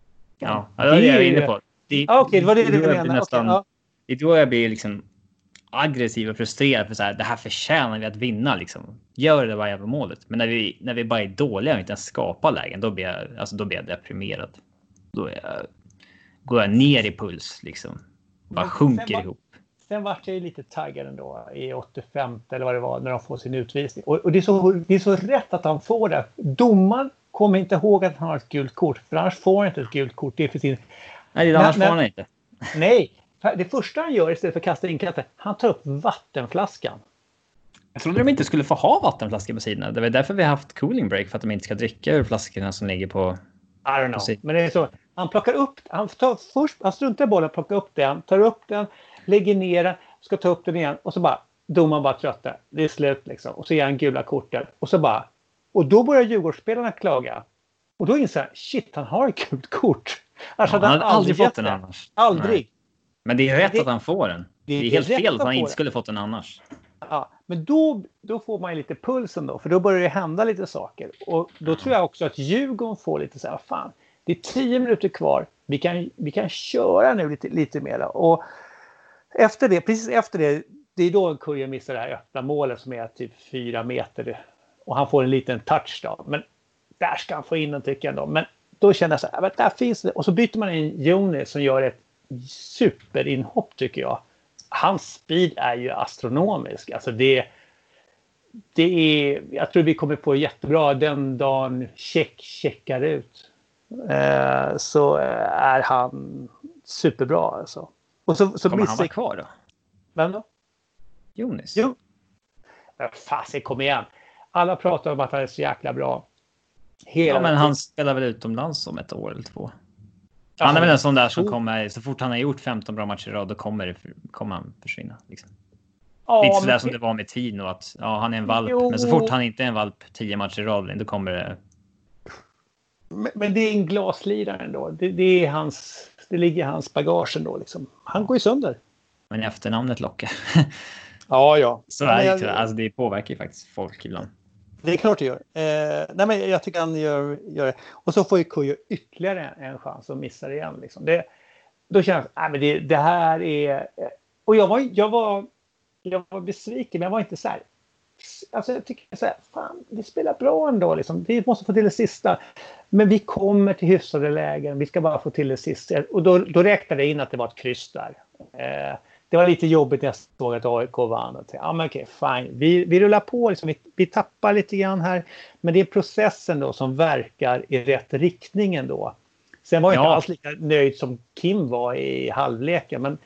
Ja, det är det jag är inne på. Det, ah, Okej, det var det du menade. Nästan, okay, ja. Det är då jag blir liksom aggressiv och frustrerad för så här, det här förtjänar vi att vinna liksom. Gör det bara på målet. Men när vi när vi bara är dåliga och inte ens skapar lägen, då blir jag alltså då blir jag deprimerad. Då är jag, går jag ner i puls liksom. Bara sjunker var, ihop. Sen var jag lite taggad ändå i åttiofem eller vad det var när de får sin utvisning. Och, och det är så det är så rätt att han får det. Domaren kommer inte ihåg att han har ett gult kort, för annars får han inte ett gult kort. Det är för sin... Nej, det annars får han inte. Nej. Det första han gör istället för att kasta in katten, han tar upp vattenflaskan. Jag trodde de inte skulle få ha vattenflaskor på sidorna. Det var därför vi har haft cooling break, för att de inte ska dricka ur flaskorna som ligger på... I don't know. Men det är så. Han plockar upp, han tar först, han struntar i bollen, plockar upp den, tar upp den, lägger ner den, ska ta upp den igen och så bara, domaren bara trötta. Det är slut liksom. Och så ger han gula korten och så bara, och då börjar Djurgårdsspelarna klaga. Och då inser han, shit, han har ett gult kort. Alltså, ja, han hade aldrig fått den annars. Aldrig. Nej. Men det är rätt det, att han får den. Det är, det är helt fel att han inte skulle fått den annars. Ja, men då, då får man ju lite pulsen då. För då börjar det hända lite saker. Och då mm. tror jag också att Djurgården får lite så här, fan, det är tio minuter kvar. Vi kan, vi kan köra nu lite, lite mer. Och efter det, precis efter det, det är då en Kujo missar det här öppna målet som är typ fyra meter. Och han får en liten touch då. Men där ska han få in den tycker jag ändå. Men då känner jag så här, där finns det. Och så byter man in Jonas som gör ett superinhopp tycker jag. Hans speed är ju astronomisk. Alltså det, det är, jag tror vi kommer på jättebra den dagen check checkar ut. Eh, så är han superbra alltså. Och så, så kommer han vara kvar då? Vem då? Jonas. Jo. Fast kom igen. Alla pratar om att han är så jäkla bra. Hela ja, men han spelar väl utomlands om ett år eller två. Han är väl en sån där som kommer, så fort han har gjort femton bra matcher i rad, då kommer, kommer han försvinna. Liksom. Ja, lite sådär men... som det var med Tino, att ja, han är en valp. Jo. Men så fort han inte är en valp tio matcher i rad, då kommer det... Men, men det är en glaslirare ändå. Det, det, är hans, det ligger i hans bagage ändå. Liksom. Han går ju sönder. Men efternamnet lockar. Ja, ja. Så ja, är det jag, tyvärr. Alltså det påverkar ju faktiskt folk ibland. Det är klart det gör. Eh, nej, men jag tycker han gör, gör det. Och så får ju Kujo ytterligare en chans och missar igen. Liksom. Det, då känns nej, men det, det här är... Och jag var, jag, var, jag var besviken, men jag var inte så här... Alltså jag tycker så här, fan, vi spelar bra ändå. Liksom. Vi måste få till det sista. Men vi kommer till hyfsade lägen. Vi ska bara få till det sista. Och då, då räknade jag in att det var ett kryss där. Eh, det var lite jobbigt när jag såg att A I K vann. Och ja, men okej, fine. Vi, vi rullar på. Liksom. Vi, vi tappar lite grann här. Men det är processen då som verkar i rätt riktning ändå. Sen var jag ja. inte alls lika nöjd som Kim var i halvleken. Men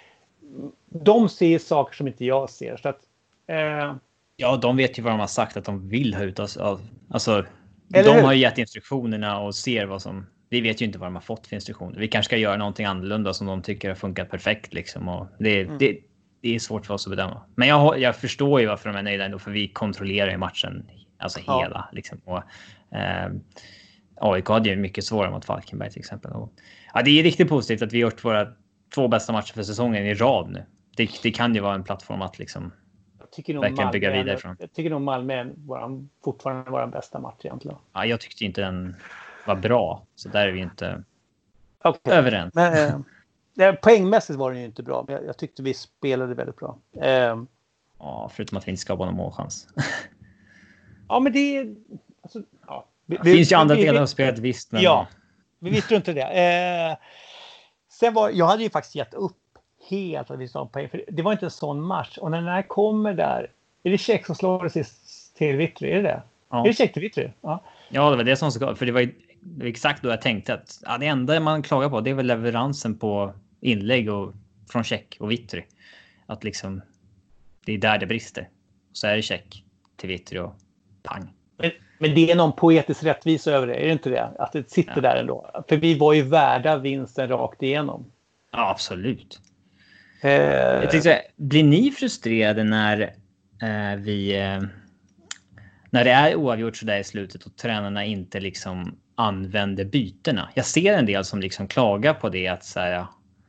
de ser saker som inte jag ser. Så att... Eh, Ja, de vet ju vad de har sagt att de vill ha ut oss av. Alltså, Eller de hur? har ju gett instruktionerna och ser vad som... Vi vet ju inte vad de har fått för instruktioner. Vi kanske ska göra någonting annorlunda som de tycker har funkat perfekt. Liksom. Och det, mm. det, det är svårt för oss att bedöma. Men jag, jag förstår ju varför de är nöjda ändå. För vi kontrollerar ju matchen. Alltså Ja. hela. Liksom. Och, eh, A I K hade ju mycket svårare mot Falkenberg till exempel. Och, ja, det är riktigt positivt att vi har gjort våra två bästa matcher för säsongen i rad nu. Det, det kan ju vara en plattform att liksom... Tycker nog verkligen bygga Malmö, vidare från. jag tycker nog Malmö är våran, fortfarande vår bästa match egentligen. Ja, jag tyckte inte den var bra. Så där är vi inte okay. överens. Men, eh, poängmässigt var den ju inte bra. Men jag, jag tyckte vi spelade väldigt bra. Eh, ja, förutom att vi inte skapade någon målchans. ja, men det är... Alltså, ja. Det vi, finns ju vi, andra vi, delar av spelet visst. Men... Ja, vi visste inte det. Eh, sen var, jag hade ju faktiskt gett upp helt att vi sa poäng. För det var inte en sån match. Och när den här kommer där... Är det Tjeck som slår det sist till Vittry? Är det det? Ja. Är det Tjeck till Vittry? Ja. Ja, det var det som ska... För det var ju det var exakt då jag tänkte att ja, det enda man klagar på det är väl leveransen på inlägg och, från Tjeck och Vittry. Att liksom... Det är där det brister. Så är det Tjeck till Vittry och pang. Men, men det är någon poetisk rättvisa över det. Är det inte det? Att det sitter ja. där ändå. För vi var ju värda vinsten rakt igenom. Ja, absolut. Jag tänkte, blir ni frustrerade när eh, vi eh, när det är oavgjort så där i slutet och tränarna inte liksom använder bytena? Jag ser en del som liksom klagar på det att så här,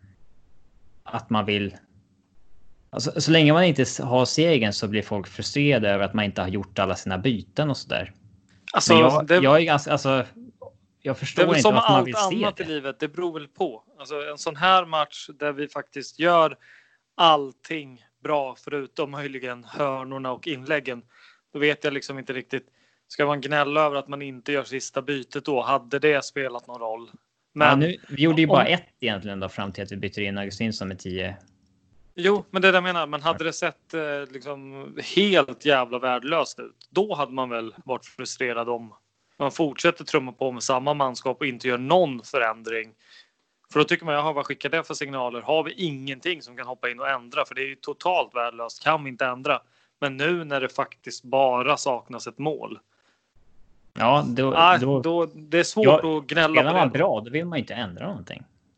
att man vill alltså, så länge man inte har segern så blir folk frustrerade över att man inte har gjort alla sina byten och så där. Alltså, jag, det... jag är ganska alltså jag förstår det är väl inte som varför man allt vill se annat det. I livet, det beror väl på. Alltså en sån här match där vi faktiskt gör allting bra förutom möjligen hörnorna och inläggen. Då vet jag liksom inte riktigt. Ska man gnälla över att man inte gör sista bytet då? Hade det spelat någon roll? Men ja, nu, vi gjorde ju bara om... ett egentligen då fram till att vi bytte in Augustinsson med tio. Jo, men det är det jag menar. Men hade det sett eh, liksom helt jävla värdelöst ut, då hade man väl varit frustrerad om man fortsätter trumma på med samma manskap och inte gör någon förändring. För då tycker man, jaha, vad skickar det för signaler? Har vi ingenting som kan hoppa in och ändra? För det är ju totalt värdelöst. Kan vi inte ändra? Men nu när det faktiskt bara saknas ett mål. Ja, då... Ah, då, då det är svårt ja, att gnälla på det. Man bra, då vill man inte ändra någonting.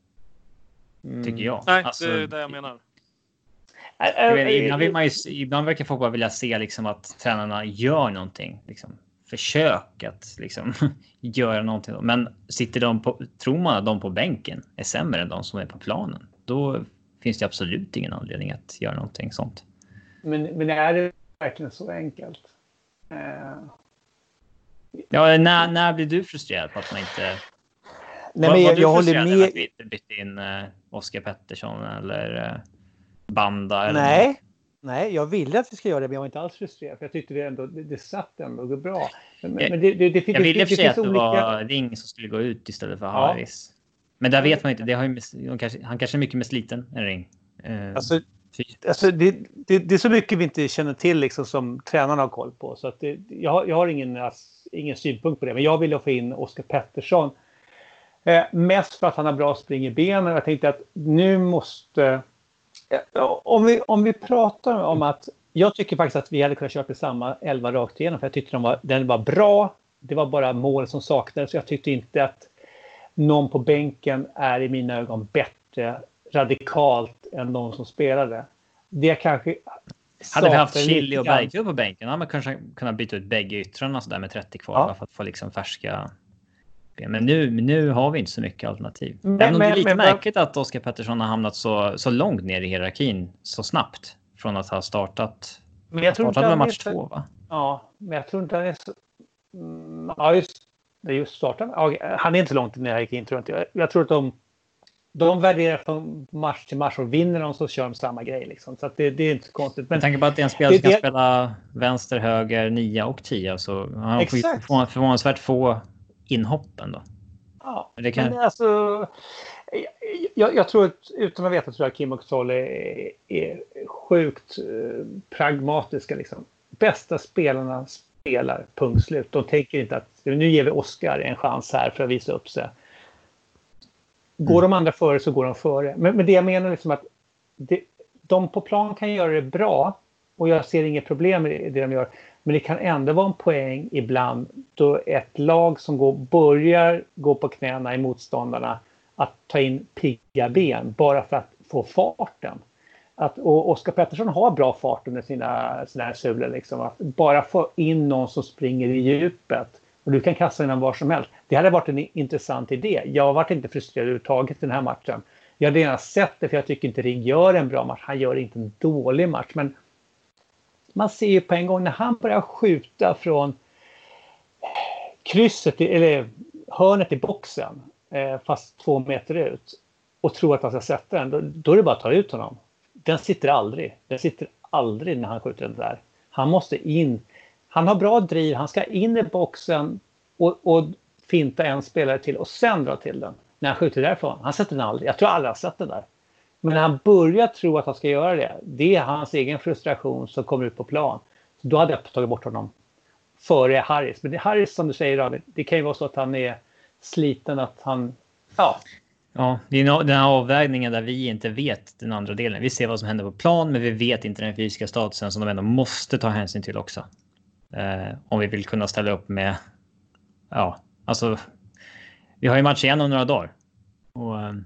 Mm. Tycker jag. Nej, alltså, det är det jag menar. Jag vet, ibland, vill man ju, ibland verkar folk bara vilja se liksom, att tränarna gör någonting. Liksom. Försök att liksom, göra någonting. Men sitter de på, tror man att de på bänken är sämre än de som är på planen, då finns det absolut ingen anledning att göra någonting sånt. Men, men är det verkligen så enkelt? Uh... Ja, när, när blir du frustrerad på att man inte... Nej, var, men jag, var du jag håller med... att vi inte bytte in uh, Oskar Pettersson eller uh, Banda? Eller Nej. något? Nej, jag ville att vi ska göra det, men jag var inte alls frustrerad. För jag tyckte det ändå, det, det satt ändå bra. Men, jag, men det, det, det, jag ville det, för sig att det olika... var Ring som skulle gå ut istället för Harris. Ja. Men där vet man inte. Det har ju, kanske, han kanske är mycket mer sliten än Ring. Uh, alltså, alltså det, det, det är så mycket vi inte känner till liksom, som tränarna har koll på. Så att det, jag, har, jag har ingen, alltså, ingen synpunkt på det. Men jag ville få in Oskar Pettersson. Eh, mest för att han har bra spring i benen. Jag tänkte att nu måste... Om vi, om vi pratar om att jag tycker faktiskt att vi hade kunnat köra på samma elva rakt igenom, för jag tyckte de var, den var bra. Det var bara mål som saknades, så jag tyckte inte att någon på bänken är i mina ögon bättre radikalt än någon som spelade. Det kanske hade vi haft Chili och Bergkvist på bänken, hade man kanske kunnat byta ut bägge yttrarna så där med trettio kvar, ja. För att få liksom färska. Men nu, nu har vi inte så mycket alternativ. Men, Även om det är lite men, märkligt att Oskar Pettersson har hamnat så, så långt ner i hierarkin så snabbt. från att ha startat. Men jag tror startat inte med match så... två, va? Ja, men jag tror inte han är så... Mm, ja, just det. Just startat. Ja, han är inte så långt när jag gick in, tror jag inte. Jag, jag tror att de, de värderar från match till match och vinner de så kör de samma grej. Liksom. Så att det, det är inte så konstigt. Men jag tänker på att det är en spelare som kan det... spela vänster, höger, nia och tia. Så han har Exakt. förvånansvärt få inhoppen då. Ja, det kan... men alltså... Jag, jag tror att, utan att veta, tror jag Kim och Troll är, är sjukt eh, pragmatiska. Liksom. Bästa spelarna spelar, punkt slut. De tänker inte att nu ger vi Oscar en chans här för att visa upp sig. Går mm. de andra före så går de före. Men, men det jag menar liksom att det, de på plan kan göra det bra och jag ser inget problem i det de gör. Men det kan ändå vara en poäng ibland då ett lag som går, börjar gå på knäna i motståndarna att ta in pigga ben bara för att få farten. Att, och Oskar Pettersson har bra fart under sina, sina här sulor. Liksom, att bara få in någon som springer i djupet och du kan kasta in den var som helst. Det hade varit en intressant idé. Jag har varit inte frustrerad överhuvudtaget i den här matchen. Jag hade gärna sett det för jag tycker inte Ring gör en bra match. Han gör inte en dålig match. Men man ser ju på en gång när han börjar skjuta från krysset eller hörnet i boxen fast två meter ut och tror att han ska sätta den, då, då är det bara att ta ut honom. Den sitter aldrig. Den sitter aldrig när han skjuter den där. Han måste in. Han har bra driv. Han ska in i boxen och, och finta en spelare till och sen dra till den. När han skjuter därifrån. Han sätter den aldrig. Jag tror aldrig han sett den där. Men när han börjar tro att han ska göra det, det är hans egen frustration som kommer ut på plan. Så då hade jag tagit bort honom före Harris. Men det Harris, som du säger, det, det kan ju vara så att han är sliten, att han... Ja. Ja, det är den här avvägningen där vi inte vet den andra delen. Vi ser vad som händer på plan, men vi vet inte den fysiska statusen som de ändå måste ta hänsyn till också. Eh, om vi vill kunna ställa upp med... Ja, alltså... Vi har ju match igen om några dagar. Och... Eh,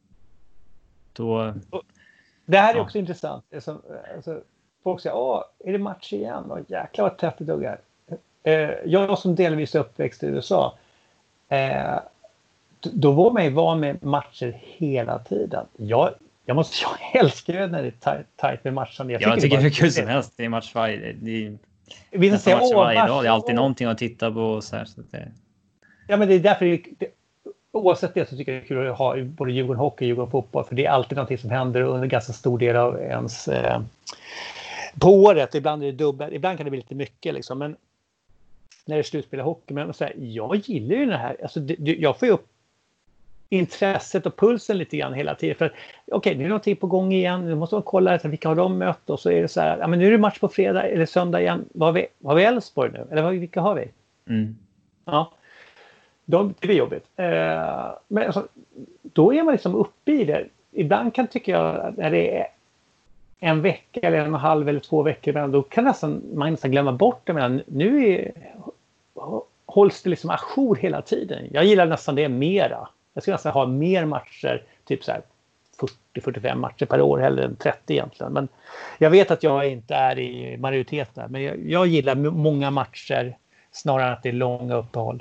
då... Det här är ja. också intressant. Det är som, alltså, folk säger, åh, är det match igen? Och jäklar vad tätt det duggar. Eh, jag som delvis uppväxt i U S A... Eh, då var man ju van med matcher hela tiden. Jag, jag, måste, jag älskar ju när det är tajt, tajt med matchen. Jag, jag tycker det är kul som helst. Det är match varje, det är, vi ska säga, match åh, varje match, dag. Det är alltid åh. någonting att titta på. Och så här, så det... Ja, men det är därför det, det, oavsett det så tycker jag det är kul att ha både Djurgården hockey och Djurgården fotboll. För det är alltid någonting som händer under ganska stor del av ens eh, på året. Ibland är det dubbelt. Ibland kan det bli lite mycket liksom. Men när det är slutspel i hockey. Men så här, jag gillar ju det här. Alltså, det, jag får ju upp intresset och pulsen lite grann hela tiden. För okej, okay, det är någonting på gång igen. Nu måste man kolla att vilka har de mött. Och så är det så här, ja men nu är det match på fredag eller söndag igen. Vad har vi, vad har vi Elfsborg nu? Eller vad, vilka har vi? Mm. Ja, de, det blir jobbigt. Eh, men alltså, då är man liksom uppe i det. Ibland kan tycka jag när det är en vecka eller en och en halv eller två veckor. Men då kan nästan, man nästan glömma bort det. Men nu är, hålls det liksom ajour hela tiden. Jag gillar nästan det mera. Jag skulle nästan ha mer matcher, typ så här fyrtio till fyrtiofem matcher per år hellre än trettio egentligen. Men jag vet att jag inte är i majoriteten. Men jag, jag gillar många matcher snarare än att det är långa uppehåll.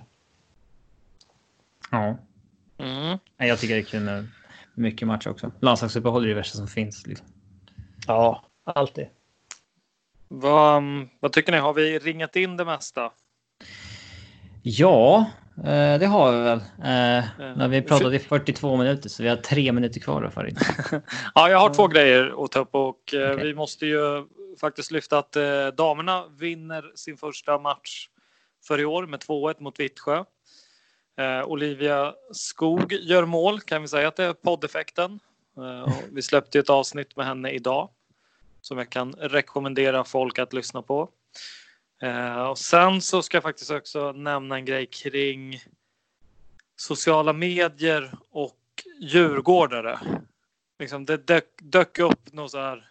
Ja. Mm. Jag tycker det är kul med mycket matcher också. Landslagsuppehåll är det värsta som finns. Liksom. Ja, alltid. Vad, vad tycker ni? Har vi ringat in det mesta? Ja, det har vi väl. När vi pratade i fyrtiotvå minuter så vi har tre minuter kvar då för Ja, jag har två grejer att ta upp och okay. Vi måste ju faktiskt lyfta att damerna vinner sin första match för i år med två ett mot Vittsjö. Olivia Skog gör mål, kan vi säga att det är poddeffekten. Vi släppte ett avsnitt med henne idag som jag kan rekommendera folk att lyssna på. Uh, och sen så ska jag faktiskt också nämna en grej kring sociala medier och djurgårdare. Liksom det dök, dök upp något så här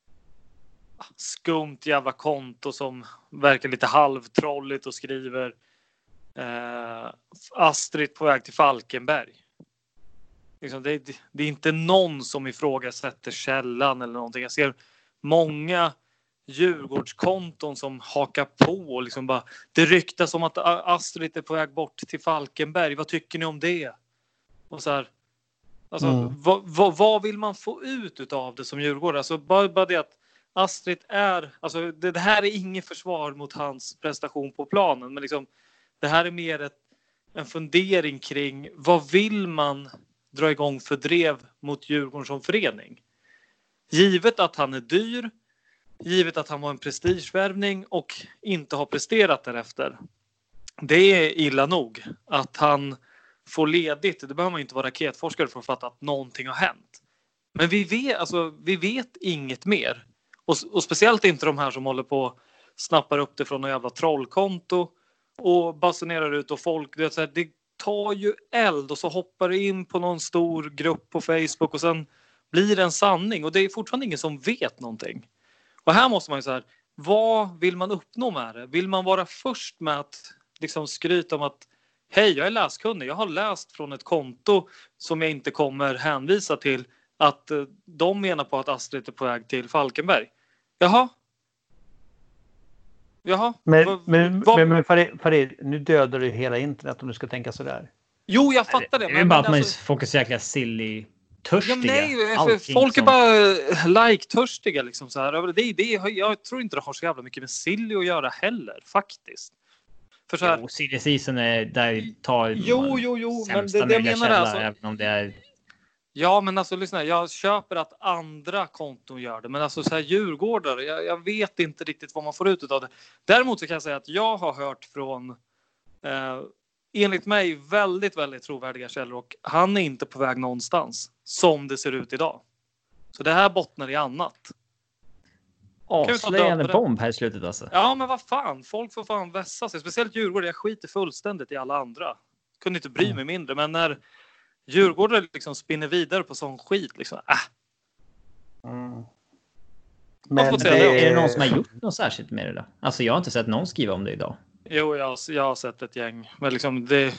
skumt jävla konto som verkar lite halvtrolligt och skriver uh, Astrid på väg till Falkenberg. Liksom det, det, det är inte någon som ifrågasätter källan eller någonting. Jag ser många Djurgårdskonton som hakar på och liksom bara, det ryktas om att Astrid är på väg bort till Falkenberg. Vad tycker ni om det? Och så här, alltså, mm. vad, vad, vad vill man få ut av det som Djurgård? Alltså bara, bara det att Astrid är, alltså det, det här är inget försvar mot hans prestation på planen, men liksom det här är mer ett, en fundering kring vad vill man dra igång för drev mot Djurgården som förening. Givet att han är dyr, givet att han var en prestigevärvning och inte har presterat därefter. Det är illa nog att han får ledigt. Det behöver man inte vara raketforskare för att fatta att någonting har hänt. Men vi vet, alltså, vi vet inget mer. Och, och speciellt inte de här som håller på och snappar upp det från något jävla trollkonto och basunerar ut och folk, det, är så här, det tar ju eld och så hoppar det in på någon stor grupp på Facebook och sen blir det en sanning och det är fortfarande ingen som vet någonting. Och här måste man ju så här, vad vill man uppnå med det? Vill man vara först med att liksom skryta om att hej, jag är läskunnig, jag har läst från ett konto som jag inte kommer hänvisa till att de menar på att Astrid är på väg till Falkenberg. Jaha. Jaha. Men, va, men, va, men, men Farid, Farid, nu dödar du hela internet om du ska tänka sådär. Jo, jag fattar det. Det är men, bara men att man alltså, folk är så jäkla silly törstiga. ja, nej, Allting folk är som... bara like-törstiga liksom så här. Det, det, jag tror inte det har så jävla mycket med silly att göra heller, faktiskt. För så här, jo, silly season är där tar jo, jo, jo, men det, det det jag menar källa, alltså, även om det är... Ja, men alltså lyssna, jag köper att andra konton gör det. Men alltså så här Djurgårdare, jag, jag vet inte riktigt vad man får ut av det. Däremot så kan jag säga att jag har hört från eh, enligt mig väldigt, väldigt trovärdiga källor. Och han är inte på väg någonstans som det ser ut idag. Så det här bottnar i annat. Avslöjande bomb här i slutet alltså. Ja, men vad fan, folk får fan vässa sig. Speciellt Djurgårdare, jag skiter fullständigt i alla andra. Kunde inte bry mig mindre, men när Djurgårdare liksom spinner vidare på sån skit liksom. Äh. Mm. Men det är, är det någon som har gjort något särskilt med det då? Alltså jag har inte sett någon skriva om det idag. Jo, jag, jag har sett ett gäng. Men liksom det...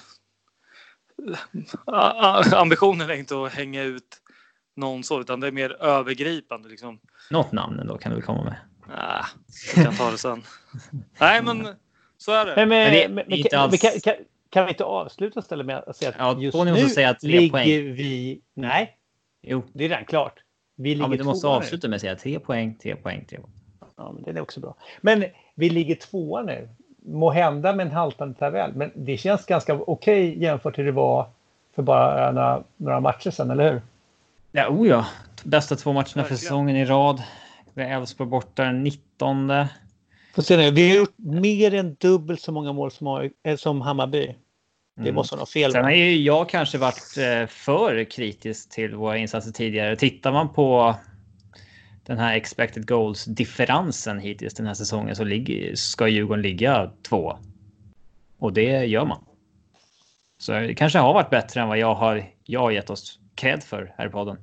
Ambitionen är inte att hänga ut någon så, utan det är mer övergripande liksom. Något namn ändå kan du väl komma med? Nej, jag kan ta det sen. Nej, men så är det. Men, men, men, det, men, men kan, alls... kan, kan, kan vi inte avsluta istället med att säga att ja, just nu nu säga att tre ligger poäng. vi... Nej, jo. Det är redan klart. Vi ligger ja, men du måste tvåa avsluta med att säga tre poäng, tre poäng, tre poäng. Ja, men det är också bra. Men vi ligger tvåa nu. Må hända med en haltande tabell. Men det känns ganska okej jämfört till det var för bara några, några matcher sedan, eller hur? Ja, oh ja. Bästa två matcherna Verkligen. för säsongen i rad. Vi är Elfsborg borta den nittonde. Får se nu. Vi har gjort mer än dubbelt så många mål som, som Hammarby. Det Mm. måste vara fel. Sen har ju jag kanske varit eh, för kritisk till våra insatser tidigare. Tittar man på den här expected goals-differensen hittills den här säsongen så ligger, ska Djurgården ligga två. Och det gör man. Så det kanske har varit bättre än vad jag har, jag har gett oss cred för här i podden.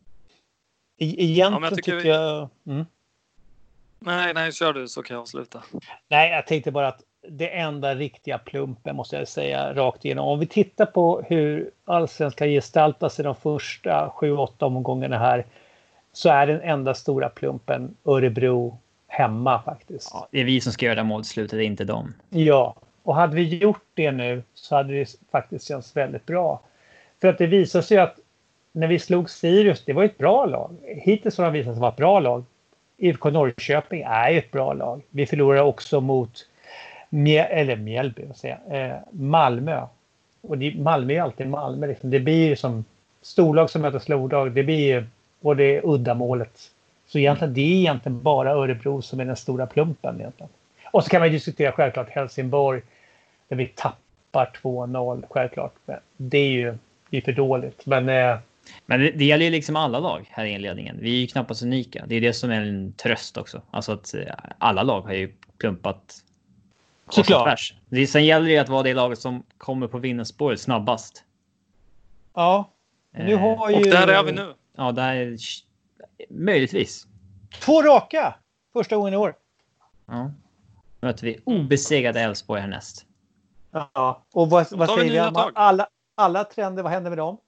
I, egentligen Ja, jag tycker, tycker jag... Mm. Nej, nej, kör du så kan jag avsluta. Nej, jag tänkte bara att det enda riktiga plumpen måste jag säga rakt igenom. Om vi tittar på hur allsvenskan gestaltar sig de första sju åtta omgångarna här så är den enda stora plumpen Örebro hemma faktiskt. Ja, det är vi som ska göra mål i slutet, inte dem. Ja, och hade vi gjort det nu så hade det faktiskt känts väldigt bra. För att det visar sig att när vi slog Sirius, det var ett bra lag. Hittills har det visat sig vara ett bra lag. I F K Norrköping är ju ett bra lag. Vi förlorar också mot Mjäl- eller Mjällby, vad säger jag, eh, Malmö. Och det, Malmö är alltid Malmö. Liksom. Det blir ju som storlag som möter storlag. Det blir ju både uddamålet. Så egentligen, det är egentligen bara Örebro som är den stora plumpen egentligen. Och så kan man ju diskutera självklart Helsingborg där vi tappar två noll självklart. Men det är ju det är för dåligt. Men, eh, Men det, det gäller ju liksom alla lag här i inledningen. Vi är ju knappast unika. Det är det som är en tröst också. Alltså att eh, alla lag har ju plumpat. Såklart. Det, sen gäller det att vara det laget som kommer på vinnarspåret snabbast. Ja. Nu har ju... Och där är vi nu. Ja, där är möjligtvis. Två raka! Första gången i år. Ja. Nu möter vi obesegrade Elfsborg härnäst. Ja. Och vad, vad tar vi säger vi nya om tag. alla, alla trender? Vad händer med dem?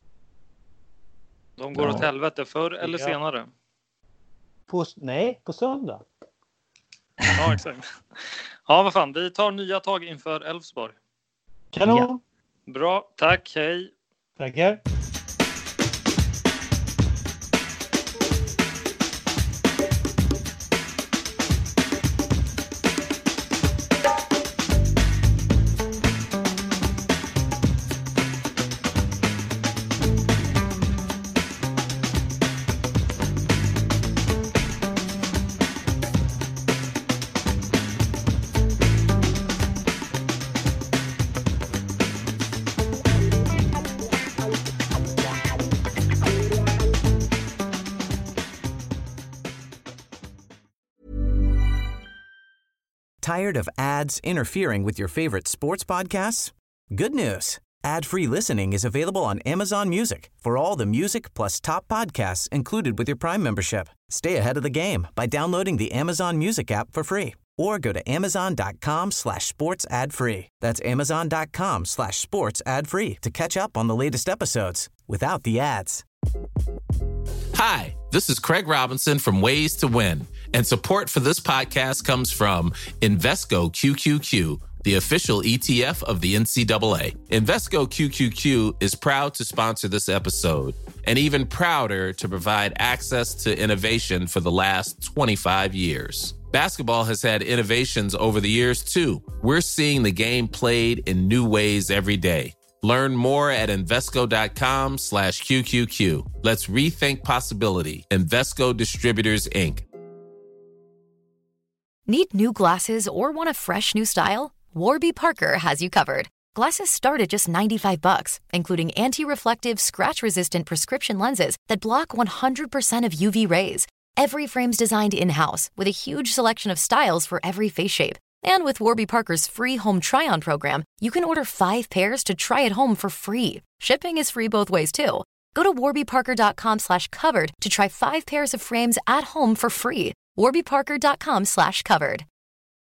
De går Ja. åt helvete förr eller Ja. senare. På, nej, på söndag. Ja, exakt. Ja, vad fan. Vi tar nya tag inför Elfsborg. Kanon. Ja. Bra, tack, hej. Tackar. Tired of ads interfering with your favorite sports podcasts? Good news. Ad-free listening is available on Amazon Music for all the music plus top podcasts included with your Prime membership. Stay ahead of the game by downloading the Amazon Music app for free or go to amazon.com slash sports ad free. That's amazon.com slash sports ad free to catch up on the latest episodes without the ads. Hi, this is Craig Robinson from Ways to Win, and support for this podcast comes from Invesco Q Q Q, the official E T F of the N C double A. Invesco Q Q Q is proud to sponsor this episode and even prouder to provide access to innovation for the last twenty-five years. Basketball has had innovations over the years, too. We're seeing the game played in new ways every day. Learn more at Invesco.com slash QQQ. Let's rethink possibility. Invesco Distributors, Incorporated. Need new glasses or want a fresh new style? Warby Parker has you covered. Glasses start at just ninety-five bucks, including anti-reflective, scratch-resistant prescription lenses that block one hundred percent of U V rays. Every frame's designed in-house with a huge selection of styles for every face shape. And with Warby Parker's free home try-on program, you can order five pairs to try at home for free. Shipping is free both ways, too. Go to warbyparker.com slash covered to try five pairs of frames at home for free. warbyparker.com slash covered.